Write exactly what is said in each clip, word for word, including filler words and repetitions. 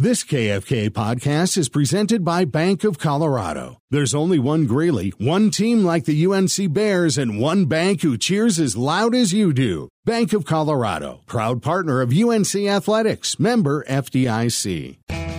This K F K podcast is presented by Bank of Colorado. There's only one Greeley, one team like the U N C Bears, and one bank who cheers as loud as you do. Bank of Colorado, proud partner of U N C Athletics, member F D I C.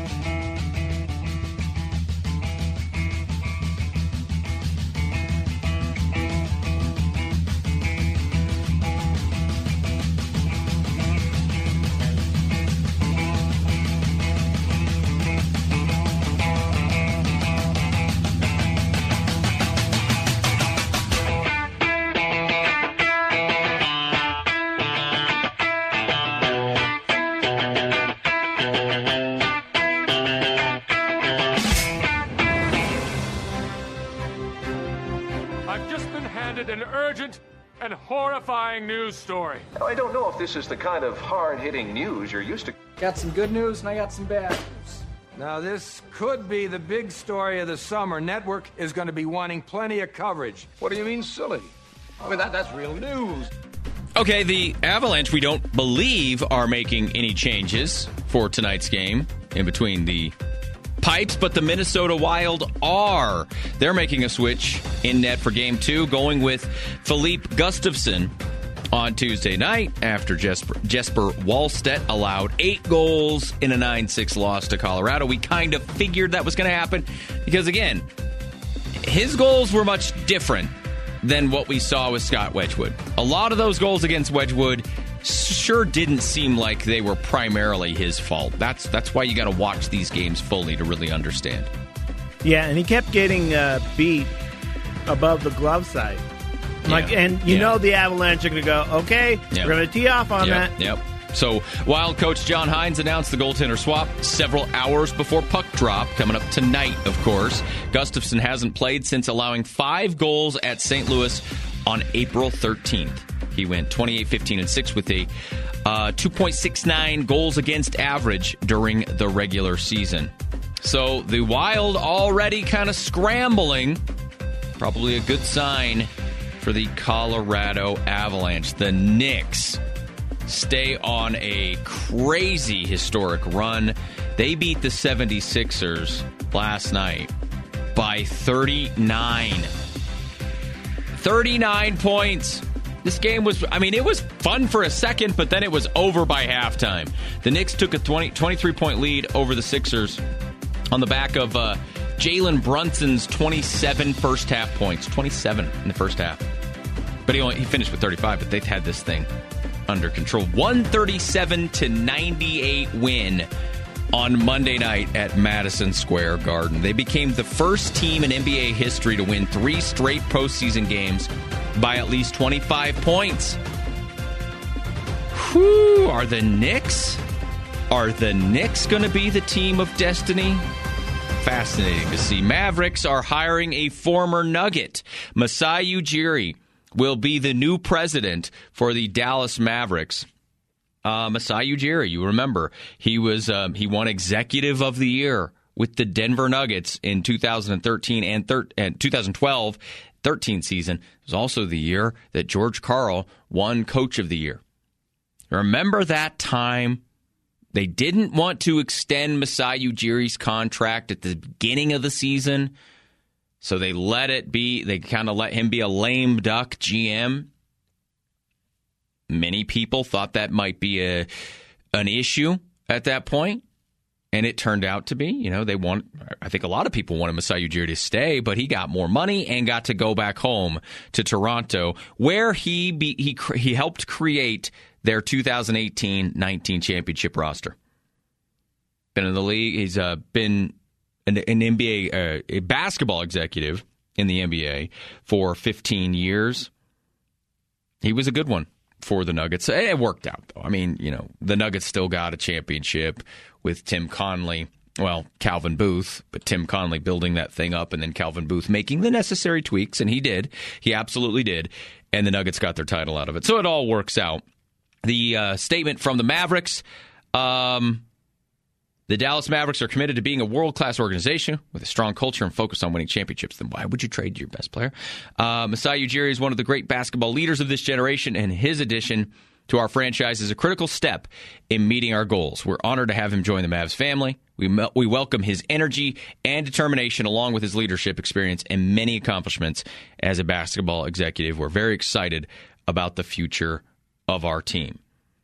News story. Now, I don't know if this is the kind of hard-hitting news you're used to. Got some good news and I got some bad news. Now, this could be the big story of the summer. Network is going to be wanting plenty of coverage. What do you mean, silly? I mean, that, that's real news. Okay, the Avalanche, we don't believe, are making any changes for tonight's game in between the pipes, but the Minnesota Wild are. They're making a switch in net for game two, going with Philippe Gustafsson on Tuesday night after Jesper, Jesper Wallstedt allowed eight goals in a nine six loss to Colorado. We kind of figured that was going to happen because, again, his goals were much different than what we saw with Scott Wedgwood. A lot of those goals against Wedgwood sure didn't seem like they were primarily his fault. That's that's why you got to watch these games fully to really understand. Yeah, and he kept getting uh, beat above the glove side. Like, yeah. And you yeah. know the Avalanche are going to go, okay, yep. we're going to tee off on yep. that. Yep. So, Wild coach John Hines announced the goaltender swap several hours before puck drop, coming up tonight, of course. Gustafsson hasn't played since allowing five goals at Saint Louis on April thirteenth. He went twenty-eight, fifteen, and six with a uh, two point six nine goals against average during the regular season. So, the Wild already kind of scrambling. Probably a good sign for the Colorado Avalanche. The Knicks stay on a crazy historic run. They beat the seventy-sixers last night by thirty-nine. thirty-nine points. This game was, I mean, it was fun for a second, but then it was over by halftime. The Knicks took a twenty, twenty-three point lead over the Sixers on the back of uh, Jalen Brunson's twenty-seven first half points. twenty-seven in the first half. But he only he finished with thirty-five, but they've had this thing under control. one thirty-seven to ninety-eight win on Monday night at Madison Square Garden. They became the first team in N B A history to win three straight postseason games by at least twenty-five points. Whew, are the Knicks? Are the Knicks going to be the team of destiny? Fascinating to see. Mavericks are hiring a former Nugget. Masai Ujiri will be the new president for the Dallas Mavericks. Uh, Masai Ujiri, you remember, he was um, he won Executive of the Year with the Denver Nuggets in two thousand thirteen and, thir- and twenty twelve thirteen season. It was also the year that George Karl won Coach of the Year. Remember that time? They didn't want to extend Masai Ujiri's contract at the beginning of the season, so they let it be. They kind of let him be a lame duck G M. Many people thought that might be a an issue at that point, and it turned out to be. You know, they want. I think a lot of people wanted Masai Ujiri to stay, but he got more money and got to go back home to Toronto, where he be, he he helped create their two thousand eighteen nineteen championship roster. Been in the league. He's uh, been an, an N B A, uh, a basketball executive in the N B A for fifteen years. He was a good one for the Nuggets. It worked out, though. I mean, you know, the Nuggets still got a championship with Tim Connelly. Well, Calvin Booth, but Tim Connelly building that thing up and then Calvin Booth making the necessary tweaks, and he did. He absolutely did. And the Nuggets got their title out of it. So it all works out. The uh, statement from the Mavericks, um, the Dallas Mavericks are committed to being a world-class organization with a strong culture and focus on winning championships. Then why would you trade your best player? Uh, Masai Ujiri is one of the great basketball leaders of this generation, and his addition to our franchise is a critical step in meeting our goals. We're honored to have him join the Mavs family. We me- we welcome his energy and determination along with his leadership experience and many accomplishments as a basketball executive. We're very excited about the future of our team.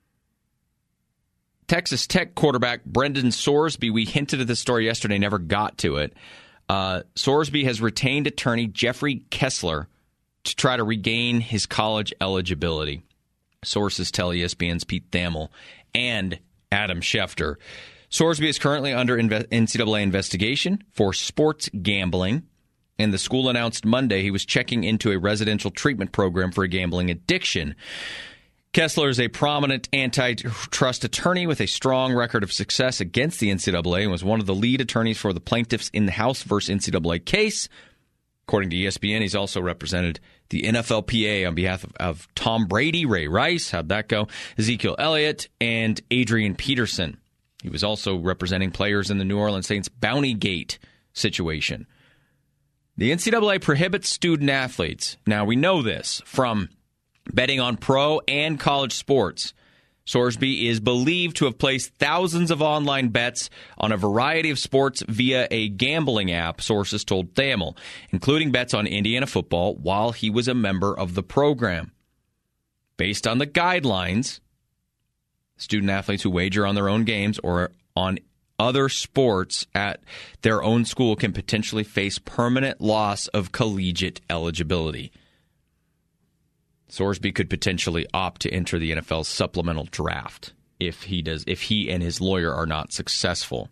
Texas Tech quarterback Brendan Sorsby, we hinted at this story yesterday, never got to it. Uh, Sorsby has retained attorney Jeffrey Kessler to try to regain his college eligibility. Sources tell E S P N's Pete Thamel and Adam Schefter. Sorsby is currently under N C double A investigation for sports gambling, and the school announced Monday he was checking into a residential treatment program for a gambling addiction. Kessler is a prominent antitrust attorney with a strong record of success against the N C double A and was one of the lead attorneys for the plaintiffs in the House versus N C double A case. According to E S P N, he's also represented the N F L P A on behalf of, of Tom Brady, Ray Rice, how'd that go, Ezekiel Elliott, and Adrian Peterson. He was also representing players in the New Orleans Saints Bounty Gate situation. The N C double A prohibits student athletes. Now, we know this from betting on pro and college sports. Sorsby is believed to have placed thousands of online bets on a variety of sports via a gambling app, sources told Thamel, including bets on Indiana football while he was a member of the program. Based on the guidelines, student athletes who wager on their own games or on other sports at their own school can potentially face permanent loss of collegiate eligibility. Sorsby could potentially opt to enter the N F L's supplemental draft if he does, if he and his lawyer are not successful.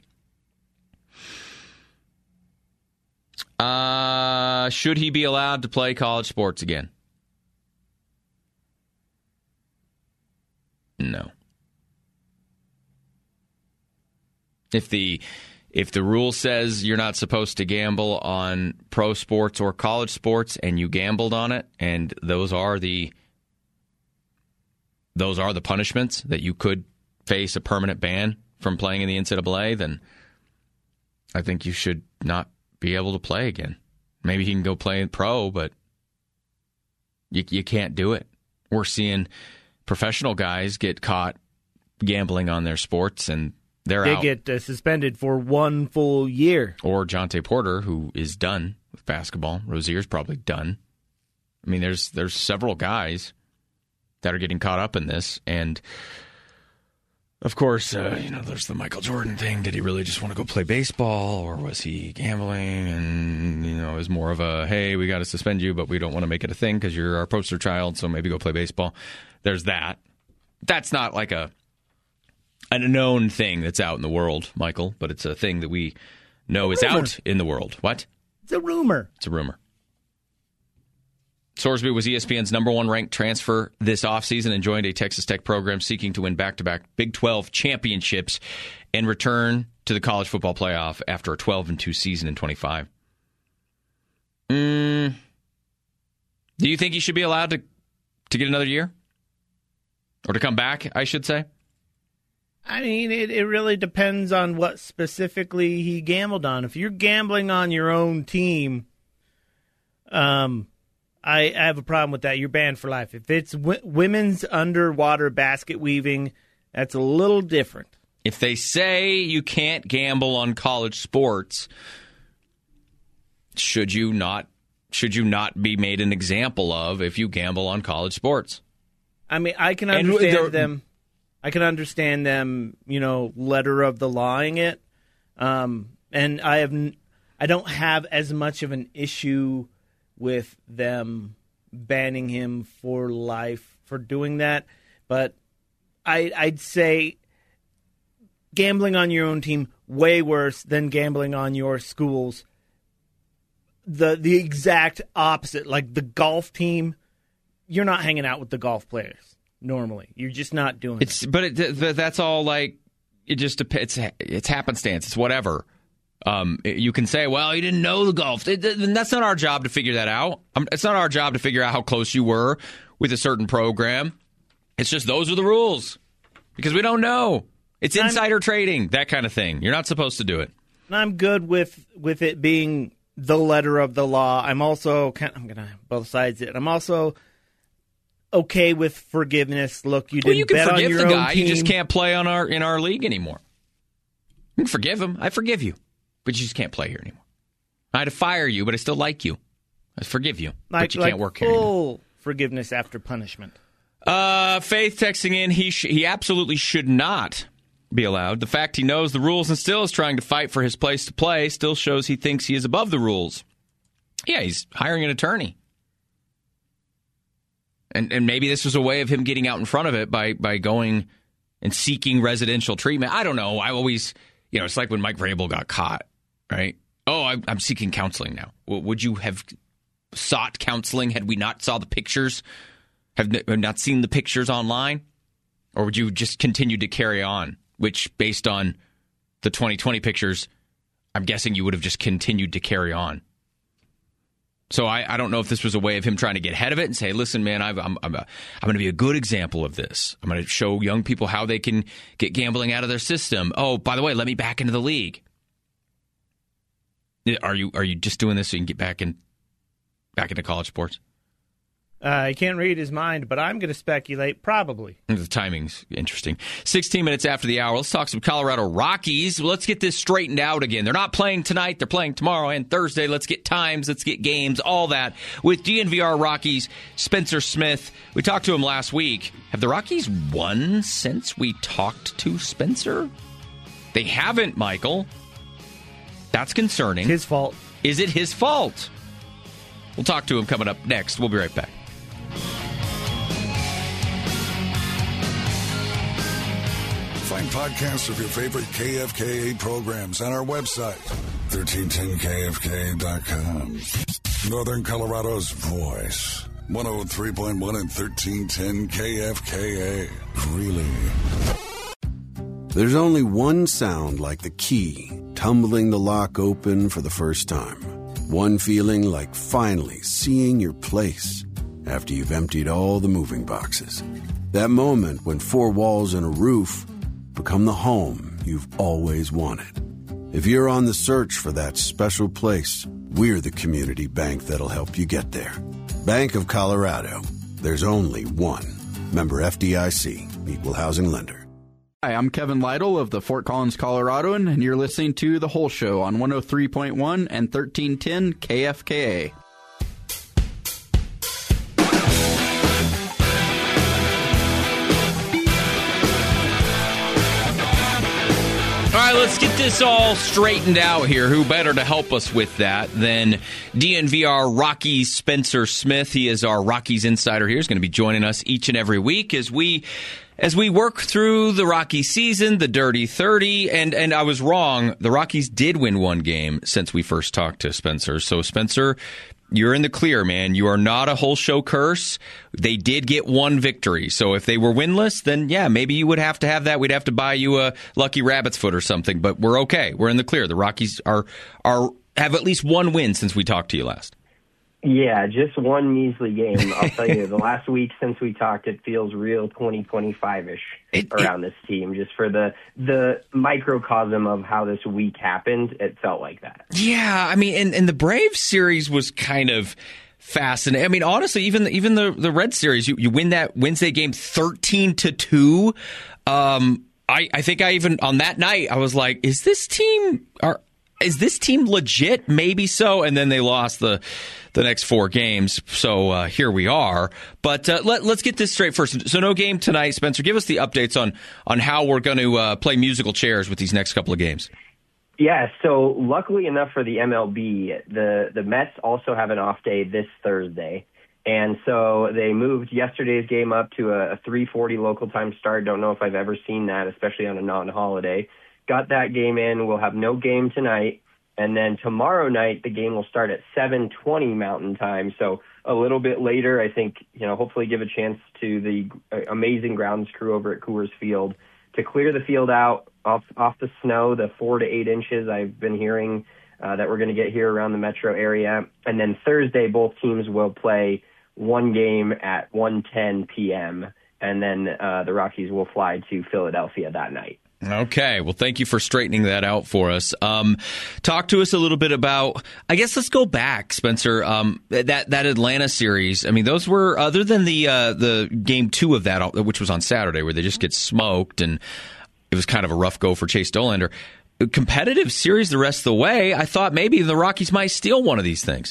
Uh, should he be allowed to play college sports again? No. If the if the rule says you're not supposed to gamble on pro sports or college sports and you gambled on it, and those are the those are the punishments that you could face a permanent ban from playing in the N C double A, then I think you should not be able to play again. Maybe he can go play in pro, but you you can't do it. We're seeing professional guys get caught gambling on their sports, and they're they out. get uh, suspended for one full year. Or Jonte Porter, who is done with basketball. Rozier's probably done. I mean, there's there's several guys that are getting caught up in this, and of course, uh, you know, there's the Michael Jordan thing. Did he really just want to go play baseball, or was he gambling? And you know, it was more of a, hey, we got to suspend you, but we don't want to make it a thing because you're our poster child, so maybe go play baseball. There's that. That's not like a a known thing that's out in the world, Michael, but it's a thing that we know is out in the world. What? It's a rumor. It's a rumor. Sorsby was E S P N's number one ranked transfer this offseason and joined a Texas Tech program seeking to win back-to-back Big twelve championships and return to the college football playoff after a twelve and two season in twenty-five. Mm, do you think he should be allowed to, to get another year? Or to come back, I should say? I mean, it, it really depends on what specifically he gambled on. If you're gambling on your own team, um, I, I have a problem with that. You're banned for life. If it's w- women's underwater basket weaving, that's a little different. If they say you can't gamble on college sports, should you not should you not be made an example of if you gamble on college sports? I mean, I can understand them. I can understand them, you know, letter of the lawing it. Um, and I have, n- I don't have as much of an issue with them banning him for life for doing that. But I, I'd say gambling on your own team, way worse than gambling on your school's. The, the exact opposite, like the golf team, you're not hanging out with the golf players. Normally, you're just not doing it's, it. But it, that's all like it just depends. It's, it's happenstance. It's whatever. Um, you can say, "Well, you didn't know the golf." It, it, that's not our job to figure that out. Um, it's not our job to figure out how close you were with a certain program. It's just those are the rules because we don't know. It's insider I'm, trading, that kind of thing. You're not supposed to do it. And I'm good with with it being the letter of the law. I'm also I'm gonna both sides it. I'm also okay with forgiveness. Look, you didn't well, you can bet forgive on your the own guy. team. You just can't play on our in our league anymore. You can forgive him. I forgive you. But you just can't play here anymore. I had to fire you, but I still like you. I forgive you, like, but you like can't work here anymore. Full forgiveness after punishment. Uh, Faith texting in, he sh- he absolutely should not be allowed. The fact he knows the rules and still is trying to fight for his place to play still shows he thinks he is above the rules. Yeah, he's hiring an attorney. And and maybe this was a way of him getting out in front of it by by going and seeking residential treatment. I don't know. I always, you know, it's like when Mike Vrabel got caught, right? Oh, I'm, I'm seeking counseling now. Well, would you have sought counseling had we not saw the pictures, have not seen the pictures online? Or would you just continue to carry on, which based on the twenty twenty pictures, I'm guessing you would have just continued to carry on. So I, I don't know if this was a way of him trying to get ahead of it and say, listen, man, I've, I'm I'm, a, I'm going to be a good example of this. I'm going to show young people how they can get gambling out of their system. Oh, by the way, let me back into the league. Are you are you just doing this so you can get back in back into college sports? Uh, I can't read his mind, but I'm going to speculate probably. The timing's interesting. sixteen minutes after the hour, let's talk some Colorado Rockies. Let's get this straightened out again. They're not playing tonight. They're playing tomorrow and Thursday. Let's get times. Let's get games. All that with D N V R Rockies Spencer Smith. We talked to him last week. Have the Rockies won since we talked to Spencer? They haven't, Michael. That's concerning. It's his fault. Is it his fault? We'll talk to him coming up next. We'll be right back. Find podcasts of your favorite K F K A programs on our website, thirteen ten K F K A dot com. Northern Colorado's voice, one oh three point one and thirteen ten K F K A. Really? There's only one sound like the key tumbling the lock open for the first time. One feeling like finally seeing your place after you've emptied all the moving boxes. That moment when four walls and a roof become the home you've always wanted. If you're on the search for that special place, we're the community bank that'll help you get there. Bank of Colorado. There's only one. Member F D I C. Equal housing lender. Hi, I'm Kevin Lytle of the Fort Collins Coloradoan, and you're listening to The Whole Show on one oh three point one and thirteen ten K F K A. All right, let's get this all straightened out here. Who better to help us with that than D N V R Rockies Spencer Smith? He is our Rockies insider here. He's going to be joining us each and every week as we as we work through the Rockies season, the Dirty thirty. And, and I was wrong. The Rockies did win one game since we first talked to Spencer. So, Spencer, you're in the clear, man. You are not a whole show curse. They did get one victory. So if they were winless, then yeah, maybe you would have to have that. We'd have to buy you a lucky rabbit's foot or something. But we're okay. We're in the clear. The Rockies are are have at least one win since we talked to you last. Yeah, just one measly game. I'll tell you, the last week since we talked, it feels real twenty twenty-five-ish it, around it, this team. Just for the the microcosm of how this week happened, it felt like that. Yeah, I mean, and, and the Braves series was kind of fascinating. I mean, honestly, even the, even the the Red series, you, you win that Wednesday game thirteen to two. Um, I I think I even on that night I was like, is this team are. Is this team legit? Maybe so. And then they lost the the next four games. So uh, here we are. But uh, let, let's get this straight first. So no game tonight. Spencer, give us the updates on, on how we're going to uh, play musical chairs with these next couple of games. Yeah, so luckily enough for the M L B, the, the Mets also have an off day this Thursday. And so they moved yesterday's game up to a, a three forty local time start. Don't know if I've ever seen that, especially on a non-holiday. Got that game in. We'll have no game tonight. And then tomorrow night, the game will start at seven twenty Mountain Time. So a little bit later, I think, you know, hopefully give a chance to the amazing grounds crew over at Coors Field to clear the field out off, off the snow, the four to eight inches I've been hearing uh, that we're going to get here around the metro area. And then Thursday, both teams will play one game at one ten p.m. And then uh, the Rockies will fly to Philadelphia that night. Okay. Well, thank you for straightening that out for us. Um, talk to us a little bit about, I guess let's go back, Spencer, um, that, that Atlanta series. I mean, those were, other than the, uh, the game two of that, which was on Saturday, where they just get smoked and it was kind of a rough go for Chase Dollander. competitive series the rest of the way. I thought maybe the Rockies might steal one of these things.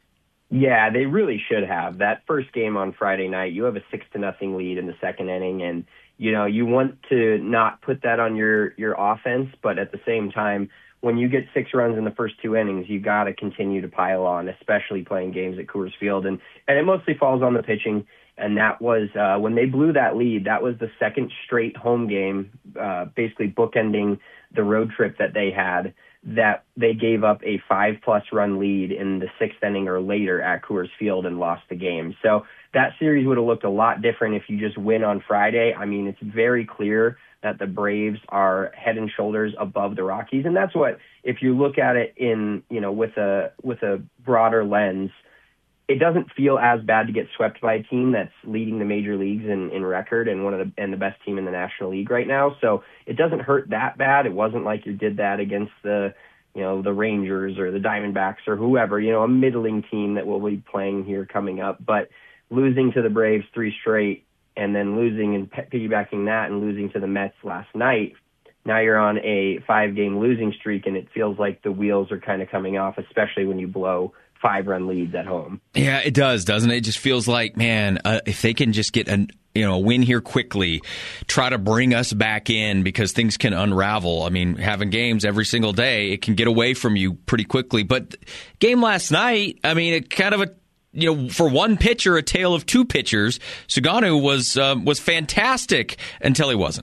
Yeah, they really should have. That first game on Friday night, you have a six to nothing lead in the second inning, and you know you want to not put that on your your offense, but at the same time, when you get six runs in the first two innings, you got to continue to pile on, especially playing games at Coors Field, and and it mostly falls on the pitching. And that was uh, when they blew that lead. That was the second straight home game, uh, basically bookending the road trip that they had, that they gave up a five-plus run lead in the sixth inning or later at Coors Field and lost the game. So that series would have looked a lot different if you just win on Friday. I mean, it's very clear that the Braves are head and shoulders above the Rockies, and that's what, if you look at it in, you know, with a with a broader lens, it doesn't feel as bad to get swept by a team that's leading the major leagues in, in record and one of the and the best team in the National League right now. So it doesn't hurt that bad. It wasn't like you did that against the, you know, the Rangers or the Diamondbacks or whoever, you know, a middling team that we'll be playing here coming up. But losing to the Braves three straight and then losing and piggybacking that and losing to the Mets last night, now you're on a five-game losing streak, and it feels like the wheels are kind of coming off, especially when you blow five-run leads at home. Yeah, it does, doesn't it? It just feels like, man, uh, if they can just get a you know a win here quickly, try to bring us back in, because things can unravel. I mean, having games every single day, it can get away from you pretty quickly. But game last night, I mean, it kind of a you know for one pitcher, a tale of two pitchers. Suganu was um, was fantastic until he wasn't.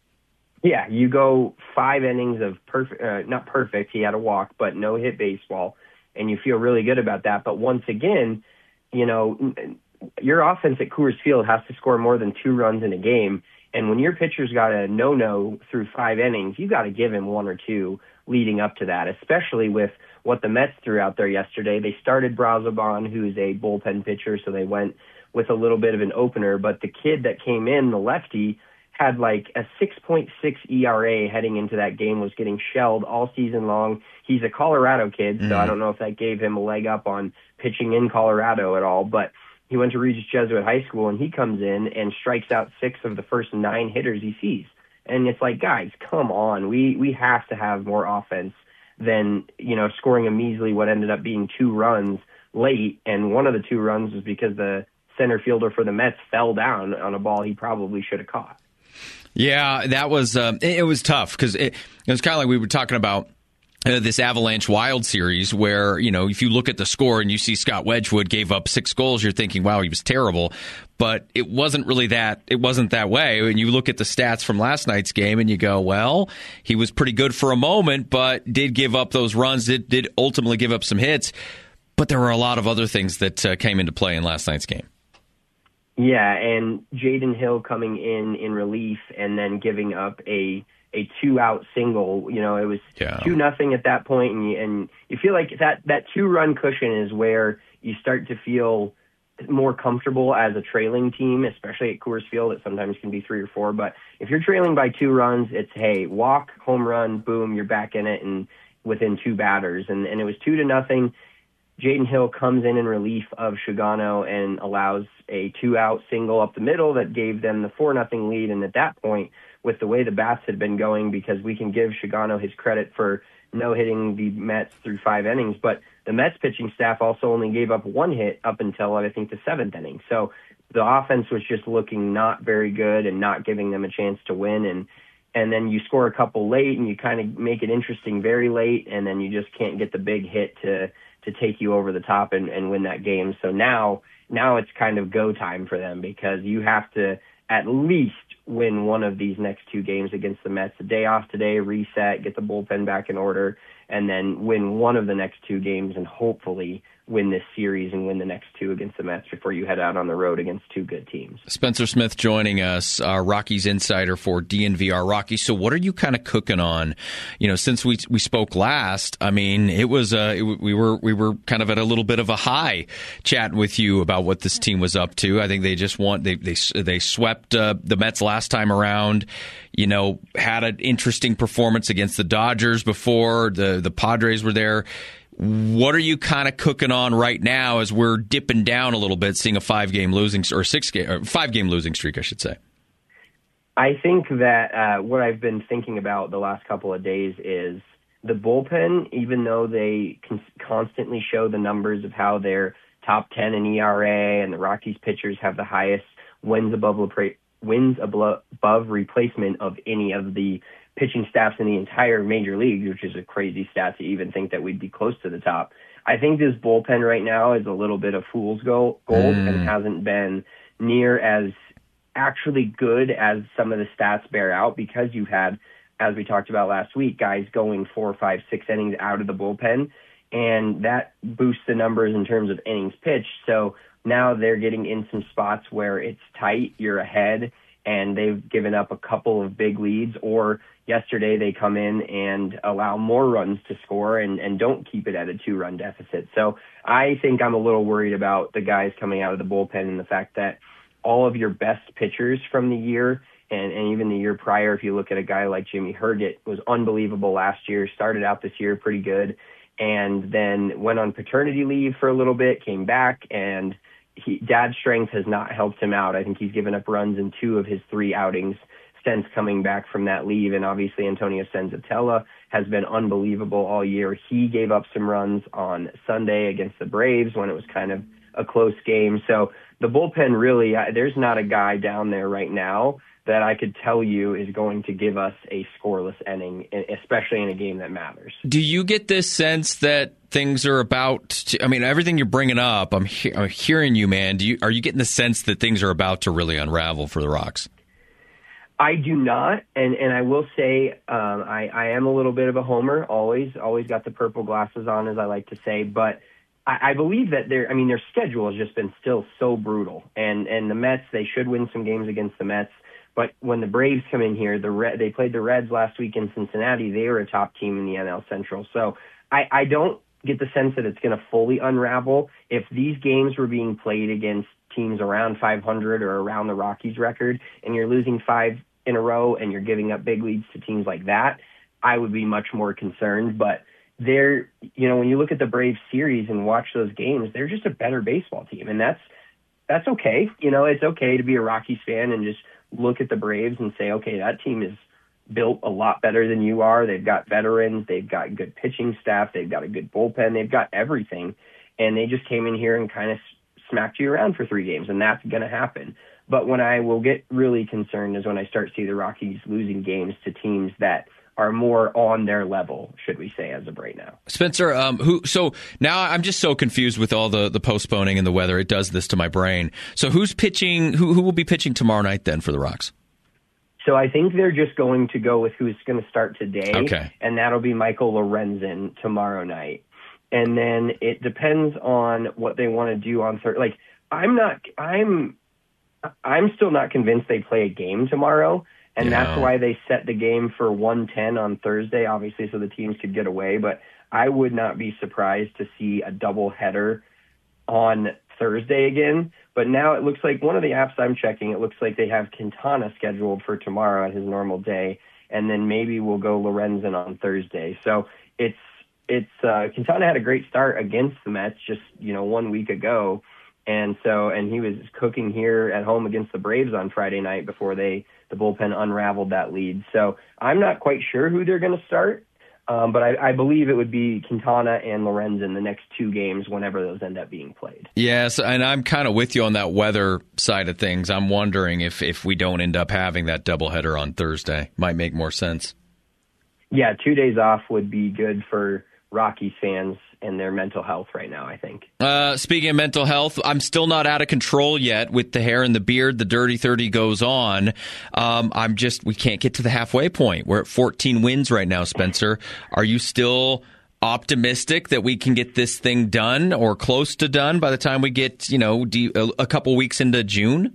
Yeah, you go five innings of perfect, uh, not perfect. He had a walk, but no hit baseball. And you feel really good about that. But once again, you know, your offense at Coors Field has to score more than two runs in a game. And when your pitcher's got a no-no through five innings, you got to give him one or two leading up to that, especially with what the Mets threw out there yesterday. They started Brazoban, who's a bullpen pitcher, so they went with a little bit of an opener. But the kid that came in, the lefty, had like a six point six E R A heading into that game, was getting shelled all season long. He's a Colorado kid, so mm. I don't know if that gave him a leg up on pitching in Colorado at all, but he went to Regis Jesuit High School, and he comes in and strikes out six of the first nine hitters he sees. And it's like, guys, come on. We we have to have more offense than, you know, scoring a measly what ended up being two runs late, and one of the two runs was because the center fielder for the Mets fell down on a ball he probably should have caught. Yeah, that was uh, it, it was tough, because it, it was kind of like we were talking about uh, this Avalanche Wild series, where, you know, if you look at the score and you see Scott Wedgwood gave up six goals, you're thinking, wow, he was terrible. But it wasn't really that. It wasn't that way. And you look at the stats from last night's game and you go, well, he was pretty good for a moment, but did give up those runs, did, did ultimately give up some hits. But there were a lot of other things that uh, came into play in last night's game. Yeah, and Jaden Hill coming in in relief and then giving up a a two-out single. You know, it was yeah. two nothing at that point, and you, and you feel like that, that two-run cushion is where you start to feel more comfortable as a trailing team, especially at Coors Field. It sometimes can be three or four, but if you're trailing by two runs, it's, hey, walk, home run, boom, you're back in it, and within two batters. And, and it was two to nothing. Jaden Hill comes in in relief of Sugano and allows a two-out single up the middle that gave them the four nothing lead. And at that point, with the way the bats had been going, because we can give Sugano his credit for no-hitting the Mets through five innings, but the Mets pitching staff also only gave up one hit up until, I think, the seventh inning. So the offense was just looking not very good and not giving them a chance to win. And and then you score a couple late, and you kind of make it interesting very late, and then you just can't get the big hit to to take you over the top and, and win that game. So now, now it's kind of go time for them, because you have to at least win one of these next two games against the Mets. A day off today, reset, get the bullpen back in order, and then win one of the next two games and hopefully win this series and win the next two against the Mets before you head out on the road against two good teams. Spencer Smith joining us, our Rockies insider for D N V R Rockies. So what are you kind of cooking on? You know, since we we spoke last, I mean, it was uh, it, we were we were kind of at a little bit of a high chatting with you about what this team was up to. I think they just want they they they swept uh, the Mets last time around. You know, had an interesting performance against the Dodgers before. The the Padres were there. What are you kind of cooking on right now as we're dipping down a little bit, seeing a five-game losing or six game or five-game losing streak, I should say? I think that uh, what I've been thinking about the last couple of days is the bullpen, even though they con- constantly show the numbers of how they're top ten in E R A and the Rockies pitchers have the highest wins above wins above replacement of any of the pitching staffs in the entire major leagues, which is a crazy stat to even think that we'd be close to the top. I think this bullpen right now is a little bit of fool's gold mm. and hasn't been near as actually good as some of the stats bear out, because you've had, as we talked about last week, guys going four, five, six innings out of the bullpen, and that boosts the numbers in terms of innings pitched. So now they're getting in some spots where it's tight, you're ahead, and they've given up a couple of big leads, or yesterday they come in and allow more runs to score and, and don't keep it at a two-run deficit. So I think I'm a little worried about the guys coming out of the bullpen and the fact that all of your best pitchers from the year and, and even the year prior, if you look at a guy like Jimmy Herget, was unbelievable last year, started out this year pretty good, and then went on paternity leave for a little bit, came back, and he, dad's strength has not helped him out. I think he's given up runs in two of his three outings since coming back from that leave, and obviously Antonio Senzatella has been unbelievable all year. He gave up some runs on Sunday against the Braves when it was kind of a close game. So the bullpen really, there's not a guy down there right now that I could tell you is going to give us a scoreless inning, especially in a game that matters. Do you get this sense that things are about to, I mean, everything you're bringing up, I'm, he- I'm hearing you, man. Do you, are you getting the sense that things are about to really unravel for the Rocks? I do not, and, and I will say um, I, I am a little bit of a homer, always, always got the purple glasses on, as I like to say, but I, I believe that their, I mean, their schedule has just been still so brutal, and, and the Mets, they should win some games against the Mets, but when the Braves come in here, the Red, they played the Reds last week in Cincinnati, they were a top team in the N L Central, so I, I don't get the sense that it's going to fully unravel. If these games were being played against teams around five hundred or around the Rockies record, and you're losing five in a row and you're giving up big leads to teams like that, I would be much more concerned. But they're, you know, when you look at the Braves series and watch those games, they're just a better baseball team. And that's, that's okay. You know, it's okay to be a Rockies fan and just look at the Braves and say, okay, that team is built a lot better than you are. They've got veterans. They've got good pitching staff. They've got a good bullpen. They've got everything. And they just came in here and kind of smacked you around for three games. And that's going to happen. But when I will get really concerned is when I start to see the Rockies losing games to teams that are more on their level, should we say, as of right now. Spencer, um, who? So now I'm just so confused with all the, the postponing and the weather. It does this to my brain. So who's pitching? Who who will be pitching tomorrow night then for the Rocks? So I think they're just going to go with who's going to start today, okay, and that'll be Michael Lorenzen tomorrow night. And then it depends on what they want to do on Thursday. Like I'm not, I'm. I'm still not convinced they play a game tomorrow, and yeah. that's why they set the game for one ten on Thursday, obviously, so the teams could get away. But I would not be surprised to see a doubleheader on Thursday again. But now it looks like one of the apps I'm checking, it looks like they have Quintana scheduled for tomorrow at his normal day, and then maybe we'll go Lorenzen on Thursday. So it's it's uh, Quintana had a great start against the Mets just you know one week ago. And so, and he was cooking here at home against the Braves on Friday night before they, the bullpen unraveled that lead. So I'm not quite sure who they're going to start, um, but I, I believe it would be Quintana and Lorenzen the next two games whenever those end up being played. Yes, and I'm kind of with you on that weather side of things. I'm wondering if, if we don't end up having that doubleheader on Thursday. Might make more sense. Yeah, two days off would be good for Rockies fans and their mental health right now, I think. Uh, speaking of mental health, I'm still not out of control yet with the hair and the beard. The dirty thirty goes on. Um, I'm just, we can't get to the halfway point. We're at fourteen wins right now, Spencer. Are you still optimistic that we can get this thing done or close to done by the time we get, you know, a couple weeks into June?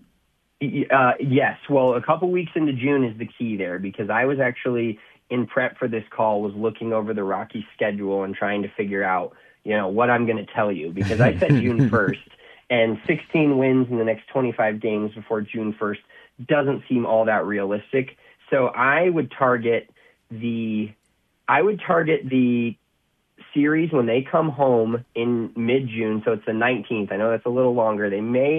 Uh, yes. Well, a couple weeks into June is the key there, because I was actually in prep for this call was looking over the Rockies schedule and trying to figure out, you know, what I'm going to tell you, because I said June first and sixteen wins in the next twenty-five games before June first doesn't seem all that realistic. So I would target the, I would target the series when they come home in mid-June. So it's the nineteenth. I know that's a little longer. They may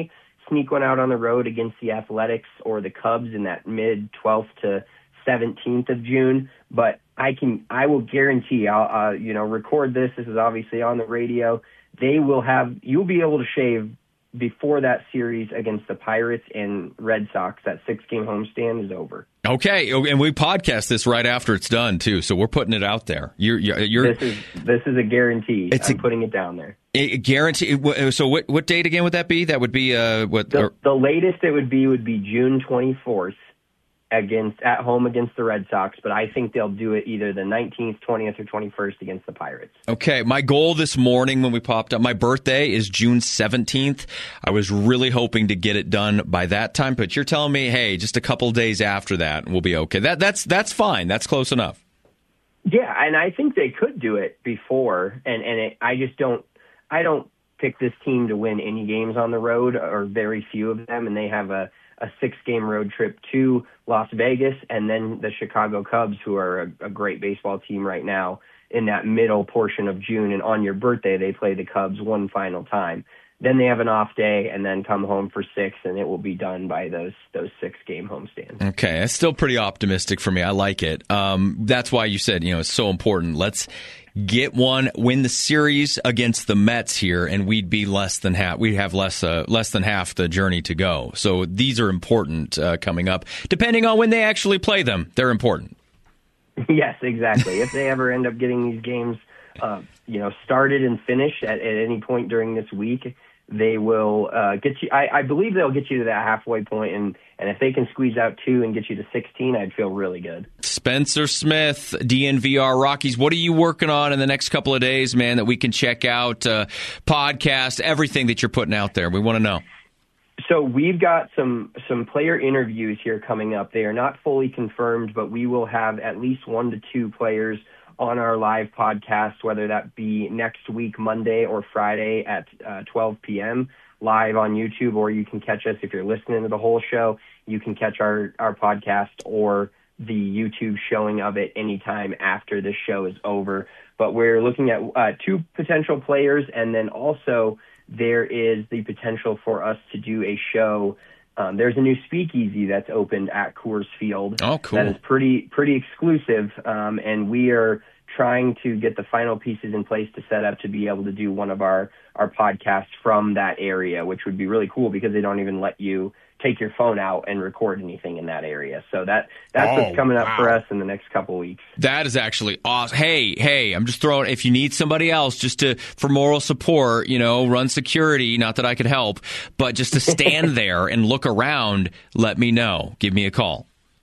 sneak one out on the road against the Athletics or the Cubs in that mid twelfth to seventeenth of June. But I can, I will guarantee, I'll, uh, you know, record this. This is obviously on the radio. They will have, you'll be able to shave before that series against the Pirates and Red Sox. That six-game homestand is over. Okay, and we podcast this right after it's done too, so we're putting it out there. You're, you're, you're this is this is a guarantee. It's I'm a, putting it down there. A guarantee. So, what what date again would that be? That would be uh, what the, or, the latest it would be would be June twenty-fourth against at home against the Red Sox. But I think they'll do it either the nineteenth, twentieth, or twenty-first against the Pirates. Okay, my goal this morning when we popped up, my birthday is June seventeenth. I was really hoping to get it done by that time, but you're telling me, hey, just a couple days after that, we'll be okay. That that's that's fine. That's close enough. Yeah, and I think they could do it before, and and it, I just don't. I don't pick this team to win any games on the road, or very few of them, and they have a, a six-game road trip to Las Vegas, and then the Chicago Cubs, who are a, a great baseball team right now, in that middle portion of June, and on your birthday, they play the Cubs one final time. Then they have an off day, and then come home for six, and it will be done by those those six-game homestands. Okay, that's still pretty optimistic for me. I like it. Um, that's why you said, you know, it's so important. Let's get one, win the series against the Mets here, and we'd be less than half. We'd have less uh, less than half the journey to go. So these are important uh, coming up. Depending on when they actually play them, they're important. Yes, exactly. If they ever end up getting these games, uh, you know, started and finished at, at any point during this week, they will uh, get you. I, I believe they'll get you to that halfway point, and, and if they can squeeze out two and get you to sixteen, I'd feel really good. Spencer Smith, D N V R Rockies. What are you working on in the next couple of days, man, that we can check out? Uh, podcast, everything that you're putting out there. We want to know. So we've got some some player interviews here coming up. They are not fully confirmed, but we will have at least one to two players on our live podcast, whether that be next week, Monday or Friday at uh, twelve p.m. live on YouTube, or you can catch us if you're listening to the whole show. You can catch our, our podcast or the YouTube showing of it anytime after this show is over. But we're looking at uh, two potential players, and then also there is the potential for us to do a show. Um, there's a new speakeasy that's opened at Coors Field. Oh, cool. That is pretty pretty exclusive, um, and we are trying to get the final pieces in place to set up to be able to do one of our, our podcasts from that area, which would be really cool because they don't even let you take your phone out and record anything in that area. So that that's oh, what's coming up wow. for us in the next couple of weeks. That is actually awesome. Hey, hey, I'm just throwing, if you need somebody else just to, for moral support, you know, run security, not that I could help, but just to stand there and look around, let me know. Give me a call.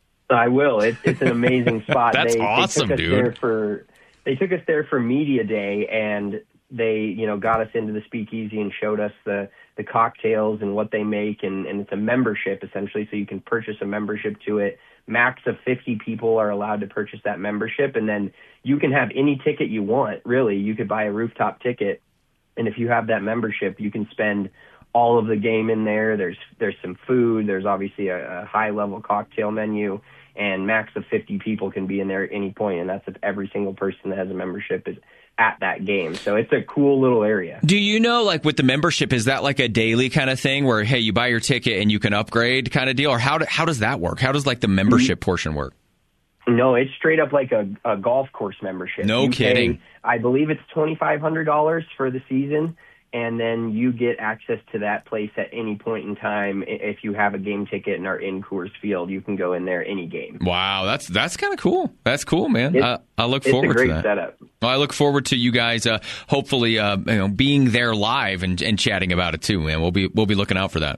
I will. It, it's an amazing spot. That's they, awesome, they took us dude. There for, they took us there for media day, and they, you know, got us into the speakeasy and showed us the, the cocktails and what they make, and, and it's a membership essentially, so you can purchase a membership to it. Max of fifty people are allowed to purchase that membership, and then you can have any ticket you want, really. You could buy a rooftop ticket, and if you have that membership, you can spend all of the game in there. There's there's some food, there's obviously a, a high-level cocktail menu, and max of fifty people can be in there at any point, and that's if every single person that has a membership is at that game. So it's a cool little area. Do you know, like with the membership, is that like a daily kind of thing where, hey, you buy your ticket and you can upgrade kind of deal? Or how do, how does that work? How does like the membership mm-hmm. portion work? No, it's straight up like a, a golf course membership. No you kidding. Pay, I believe it's twenty-five hundred dollars for the season, and then you get access to that place at any point in time. If you have a game ticket and are in Coors Field, you can go in there any game. Wow, that's that's kind of cool. That's cool, man. Uh, I look forward to that. It's a great setup. Well, I look forward to you guys uh, hopefully uh, you know, being there live and, and chatting about it too, man. We'll be we'll be looking out for that.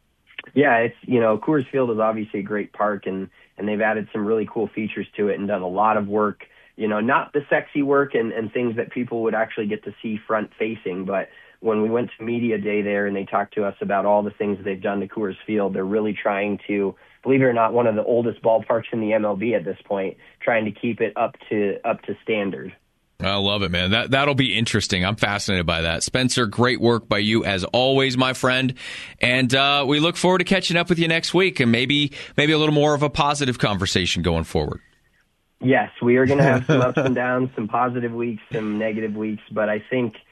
Yeah, it's, you know, Coors Field is obviously a great park, and, and they've added some really cool features to it and done a lot of work. You know, not the sexy work and, and things that people would actually get to see front facing, but when we went to media day there and they talked to us about all the things that they've done to Coors Field, they're really trying to, believe it or not, one of the oldest ballparks in the M L B at this point, trying to keep it up to up to standard. I love it, man. That, that'll be interesting. I'm fascinated by that. Spencer, great work by you as always, my friend. And uh, we look forward to catching up with you next week and maybe maybe a little more of a positive conversation going forward. Yes, we are going to have some ups and downs, some positive weeks, some negative weeks, but I think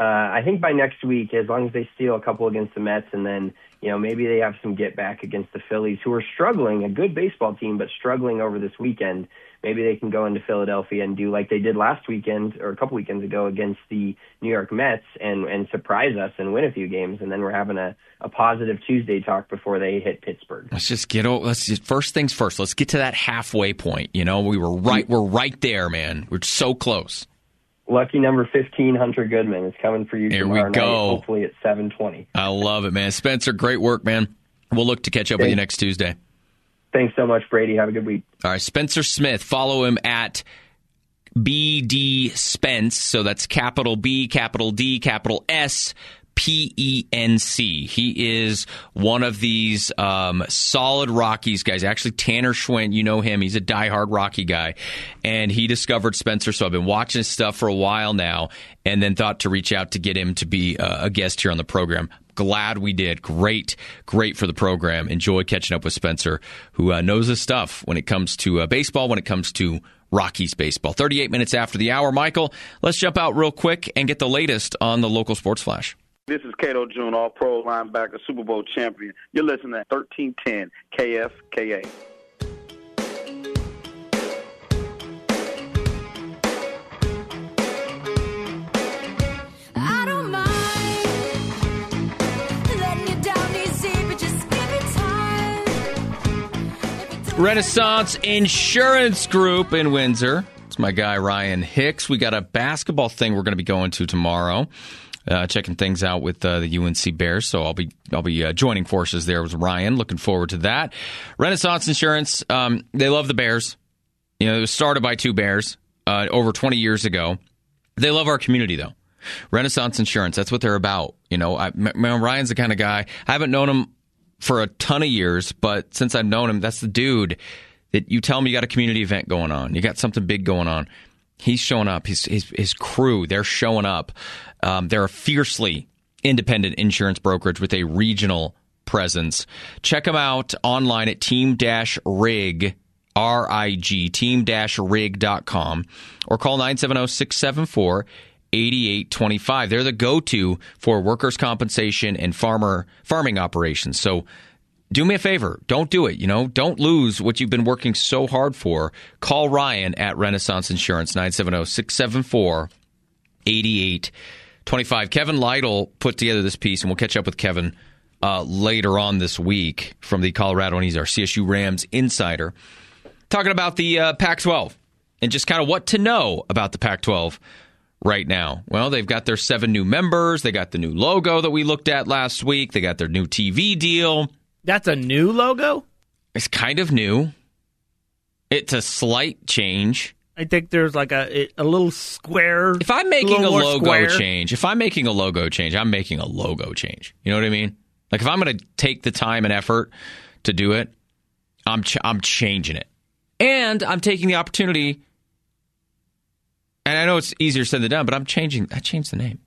uh, I think by next week, as long as they steal a couple against the Mets, and then, you know, maybe they have some get back against the Phillies, who are struggling, a good baseball team, but struggling over this weekend. Maybe they can go into Philadelphia and do like they did last weekend or a couple weekends ago against the New York Mets and, and surprise us and win a few games. And then we're having a, a positive Tuesday talk before they hit Pittsburgh. Let's just get over, let's just, first things first. Let's get to that halfway point. You know, we were right. We're right there, man. We're so close. Lucky number fifteen, Hunter Goodman, is coming for you Here tomorrow we go. night, hopefully at seven twenty. I love it, man. Spencer, great work, man. We'll look to catch up Thanks. with you next Tuesday. Thanks so much, Brady. Have a good week. All right, Spencer Smith. Follow him at B D Spence. So that's capital B, capital D, capital S, P E N C. He is one of these um, solid Rockies guys. Actually, Tanner Schwint, you know him. He's a diehard Rocky guy. And he discovered Spencer, so I've been watching his stuff for a while now, and then thought to reach out to get him to be uh, a guest here on the program. Glad we did. Great, great for the program. Enjoy catching up with Spencer, who uh, knows his stuff when it comes to uh, baseball, when it comes to Rockies baseball. thirty-eight minutes after the hour. Michael, let's jump out real quick and get the latest on the local sports flash. This is Cato June, all-pro linebacker, Super Bowl champion. You're listening to thirteen ten K F K A. Renaissance Insurance Group in Windsor. It's my guy, Ryan Hicks. We got a basketball thing we're going to be going to tomorrow, uh, checking things out with uh, the U N C Bears. So I'll be I'll be uh, joining forces there with Ryan. Looking forward to that. Renaissance Insurance, um, they love the Bears. You know, it was started by two Bears uh, over twenty years ago. They love our community, though. Renaissance Insurance, that's what they're about. You know, I, man, Ryan's the kind of guy, I haven't known him for a ton of years, but since I've known him, that's the dude that you tell him you got a community event going on. You got something big going on. He's showing up. His his, his crew, they're showing up. Um, they're a fiercely independent insurance brokerage with a regional presence. Check them out online at team-rig, R I G, team rig dot com, or call nine seven zero, six seven four, eight eight two five. They're the go-to for workers' compensation and farmer farming operations. So do me a favor. Don't do it. You know, don't lose what you've been working so hard for. Call Ryan at Renaissance Insurance, nine seven zero, six seven four, eight eight two five. Kevin Lytle put together this piece, and we'll catch up with Kevin uh, later on this week from the Colorado, and he's our C S U Rams insider, talking about the uh, Pac twelve and just kind of what to know about the Pac twelve right now. Well, they've got their seven new members. They got the new logo that we looked at last week. They got their new T V deal. That's a new logo? It's kind of new. It's a slight change. I think there's like a a little square. If I'm making a, a logo square. change, if I'm making a logo change, I'm making a logo change. You know what I mean? Like if I'm going to take the time and effort to do it, I'm ch- I'm changing it. And I'm taking the opportunity. And I know it's easier said than done, but I'm changing. I changed the name.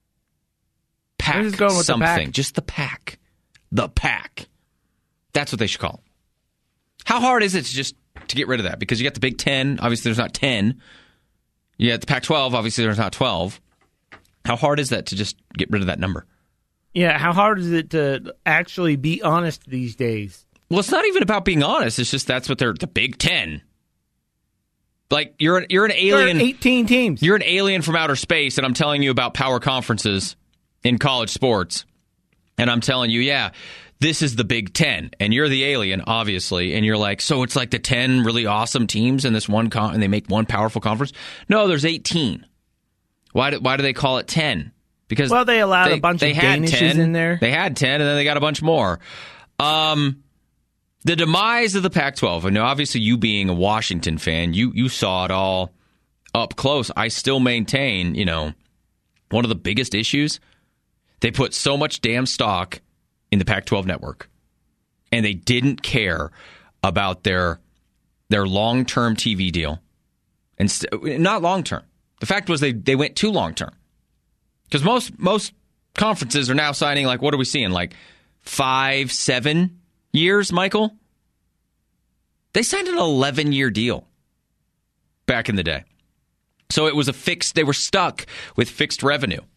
Pack just going with something. The pack. Just the pack. The pack. That's what they should call it. How hard is it to just to get rid of that? Because you got the Big Ten. Obviously, there's not ten. You got the Pac twelve. Obviously, there's not twelve. How hard is that to just get rid of that number? Yeah, how hard is it to actually be honest these days? Well, it's not even about being honest. It's just that's what they're the Big Ten. Like you're an, you're an alien. There are eighteen teams. You're an alien from outer space, and I'm telling you about power conferences in college sports, and I'm telling you, yeah, this is the Big Ten, and you're the alien, obviously, and you're like, so it's like the ten really awesome teams in this one con- and they make one powerful conference. No, there's eighteen. Why do, why do they call it ten? Because well, they allowed they, a bunch they of had Danishes ten, in there. They had ten, and then they got a bunch more. Um. The demise of the Pac twelve, and obviously you being a Washington fan, you you saw it all up close. I still maintain, you know, one of the biggest issues, they put so much damn stock in the Pac twelve network, and they didn't care about their their long-term T V deal. And st- not long-term. The fact was they, they went too long-term. Because most most conferences are now signing, like, what are we seeing? Like five, seven years, Michael? They signed an eleven-year deal back in the day. So it was a fixed, they were stuck with fixed revenue.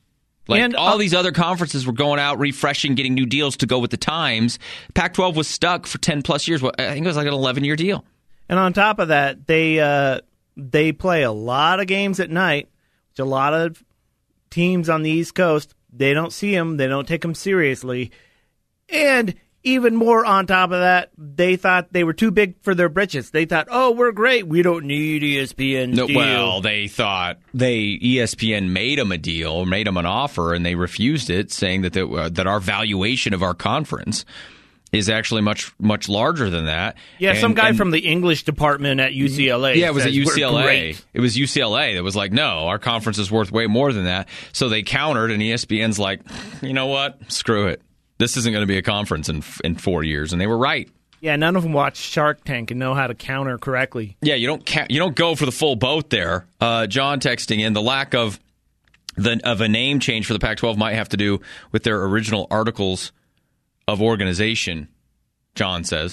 Like and, all uh, these other conferences were going out, refreshing, getting new deals to go with the times. Pac twelve was stuck for ten plus years. I think it was like an eleven year deal. And on top of that, they uh, they play a lot of games at night, which a lot of teams on the East Coast, they don't see them, they don't take them seriously. And even more on top of that, they thought they were too big for their britches. They thought, oh, we're great. We don't need E S P N. No, deal. well, they thought they E S P N made them a deal, made them an offer, and they refused it, saying that the, uh, that our valuation of our conference is actually much much larger than that. Yeah, and, some guy and, from the English department at U C L A. Yeah, it was says, at U C L A. We're great. It was U C L A that was like, no, our conference is worth way more than that. So they countered, and E S P N's like, you know what? Screw it. This isn't going to be a conference in in four years, and they were right. Yeah, none of them watch Shark Tank and know how to counter correctly. Yeah, you don't ca- you don't go for the full boat there. Uh, John texting in, the lack of the of a name change for the Pac twelve might have to do with their original articles of organization. John says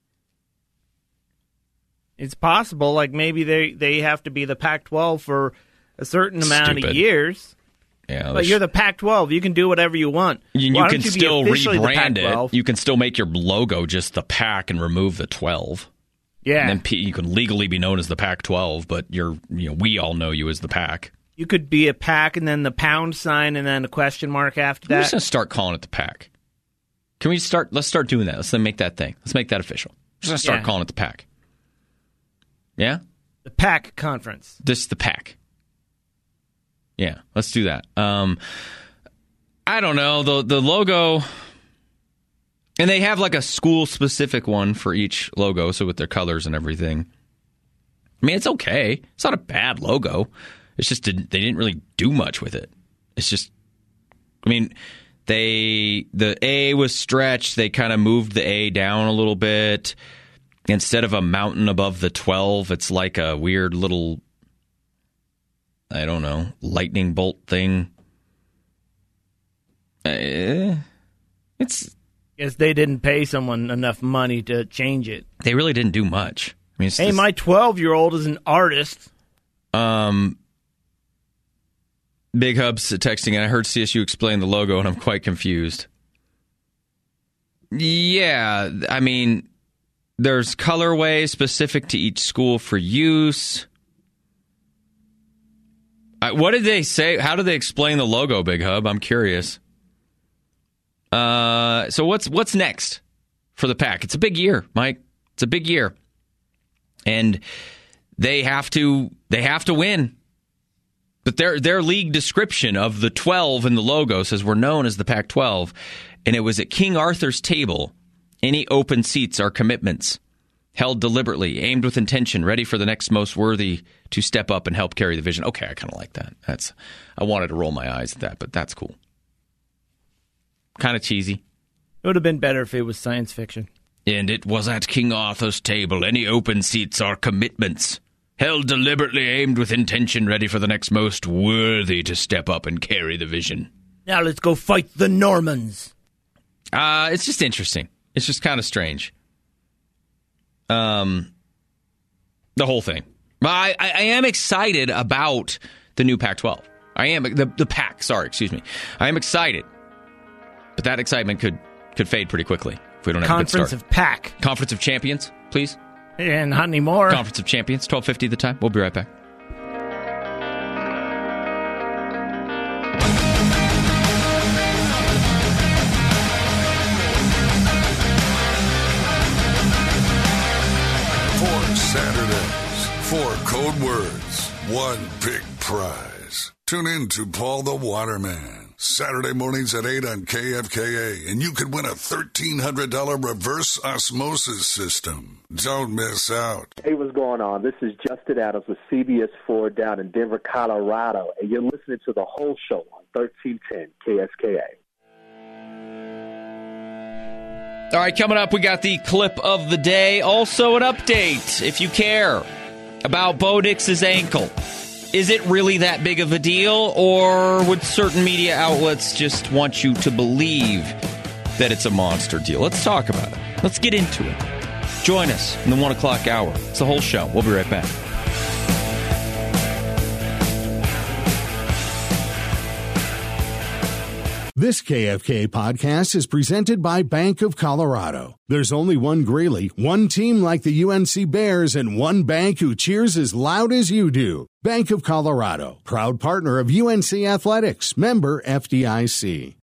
it's possible. Like maybe they they have to be the Pac twelve for a certain amount Stupid. of years. Yeah, but you're the Pac twelve. You can do whatever you want. You, Why you can don't you still be officially rebrand the Pac twelve? it. You can still make your logo just the Pac and remove the twelve. Yeah. And then P- you can legally be known as the Pac twelve, but you're you know we all know you as the Pac. You could be a Pac and then the pound sign and then a question mark after We're that. just gonna start calling it the Pac. Can we start? Let's start doing that. Let's then make that thing. Let's make that official. We're just gonna start Yeah. calling it the Pac. Yeah. The Pac conference. This is the Pac. Yeah, let's do that. Um, I don't know the the logo, and they have like a school specific one for each logo, so with their colors and everything. I mean, it's okay. It's not a bad logo. It's just didn't, they didn't really do much with it. It's just, I mean, they the A was stretched. They kind of moved the A down a little bit. Instead of a mountain above the twelve, it's like a weird little, I don't know, lightning bolt thing. Uh, it's Because they didn't pay someone enough money to change it. They really didn't do much. I mean, it's hey, just, my twelve-year-old is an artist. Um, Big Hub's texting, and I heard C S U explain the logo, and I'm quite confused. Yeah, I mean, there's colorway specific to each school for use. I, what did they say? How did they explain the logo, Big Hub? I'm curious. Uh, so what's what's next for the Pac? It's a big year, Mike. It's a big year, and they have to they have to win. But their their league description of the twelve in the logo says we're known as the Pac twelve, and it was at King Arthur's table. Any open seats are commitments, held deliberately, aimed with intention, ready for the next most worthy to step up and help carry the vision. Okay, I kind of like that. That's I wanted to roll my eyes at that, but that's cool. Kind of cheesy. It would have been better if it was science fiction. And it was at King Arthur's table. Any open seats are commitments, held deliberately, aimed with intention, ready for the next most worthy to step up and carry the vision. Now let's go fight the Normans. Uh, it's just interesting. It's just kind of strange. Um, the whole thing. I, I, I am excited about the new Pac twelve. I am the the Pac. Sorry, excuse me. I am excited, but that excitement could could fade pretty quickly if we don't have a good start. Conference of Pac. Conference of Champions, please. And not anymore. Conference of Champions, twelve fifty the time. We'll be right back. Four Saturdays, four code words, one big prize. Tune in to Paul the Waterman, Saturday mornings at eight on K F K A, and you could win a thirteen hundred dollars reverse osmosis system. Don't miss out. Hey, what's going on? This is Justin Adams with C B S four down in Denver, Colorado, and you're listening to the whole show on thirteen ten K F K A. All right, coming up, we got the clip of the day. Also, an update, if you care, about Bo Nix's ankle. Is it really that big of a deal, or would certain media outlets just want you to believe that it's a monster deal? Let's talk about it. Let's get into it. Join us in the one o'clock hour. It's the whole show. We'll be right back. This K F K A podcast is presented by Bank of Colorado. There's only one Greeley, one team like the U N C Bears, and one bank who cheers as loud as you do. Bank of Colorado, proud partner of U N C Athletics, member F D I C.